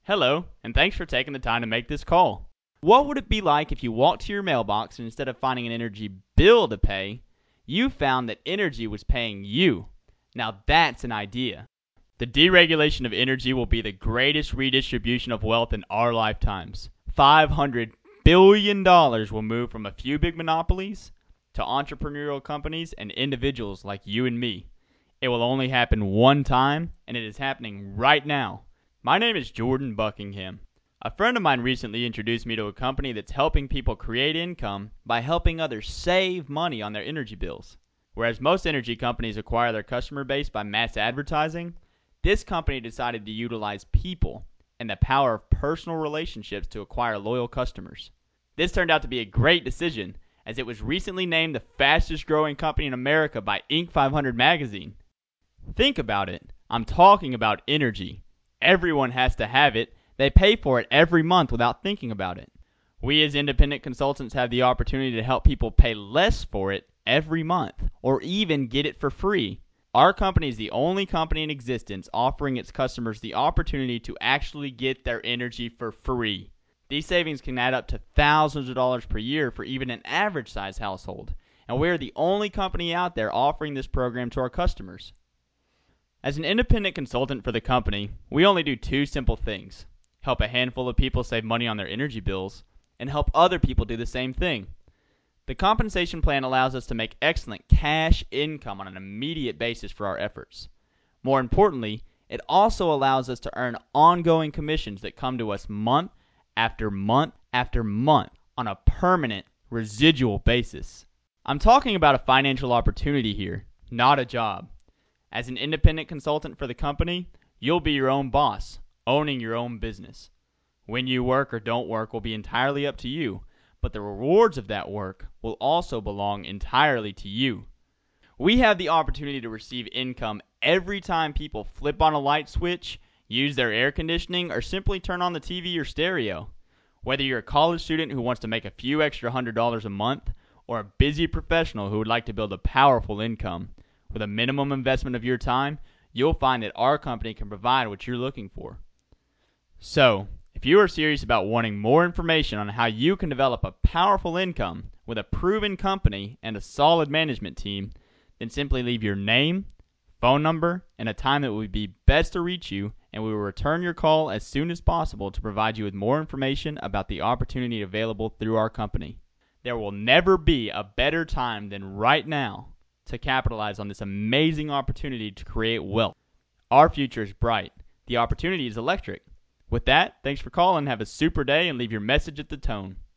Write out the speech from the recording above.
Hello, and thanks for taking the time to make this call. What would it be like if you walked to your mailbox and instead of finding an energy bill to pay, you found that energy was paying you? Now that's an idea. The deregulation of energy will be the greatest redistribution of wealth in our lifetimes. $500 billion will move from a few big monopolies to entrepreneurial companies and individuals like you and me. It will only happen one time, and it is happening right now. My name is Jordan Buckingham. A friend of mine recently introduced me to a company that's helping people create income by helping others save money on their energy bills. Whereas most energy companies acquire their customer base by mass advertising, this company decided to utilize people and the power of personal relationships to acquire loyal customers. This turned out to be a great decision, as it was recently named the fastest growing company in America by Inc. 500 magazine. Think about it. I'm talking about energy. Everyone has to have it. They pay for it every month without thinking about it. We as independent consultants have the opportunity to help people pay less for it every month, or even get it for free. Our company is the only company in existence offering its customers the opportunity to actually get their energy for free. These savings can add up to thousands of dollars per year for even an average size household, and we are the only company out there offering this program to our customers. As an independent consultant for the company, we only do two simple things: help a handful of people save money on their energy bills, and help other people do the same thing. The compensation plan allows us to make excellent cash income on an immediate basis for our efforts. More importantly, it also allows us to earn ongoing commissions that come to us month after month after month on a permanent, residual basis. I'm talking about a financial opportunity here, not a job. As an independent consultant for the company, you'll be your own boss, owning your own business. When you work or don't work will be entirely up to you, but the rewards of that work will also belong entirely to you. We have the opportunity to receive income every time people flip on a light switch, use their air conditioning, or simply turn on the TV or stereo. Whether you're a college student who wants to make a few extra $100 a month, or a busy professional who would like to build a powerful income, with a minimum investment of your time, you'll find that our company can provide what you're looking for. So, if you are serious about wanting more information on how you can develop a powerful income with a proven company and a solid management team, then simply leave your name, phone number, and a time that would be best to reach you, and we will return your call as soon as possible to provide you with more information about the opportunity available through our company. There will never be a better time than right now to capitalize on this amazing opportunity to create wealth. Our future is bright. The opportunity is electric. With that, thanks for calling, have a super day, and leave your message at the tone.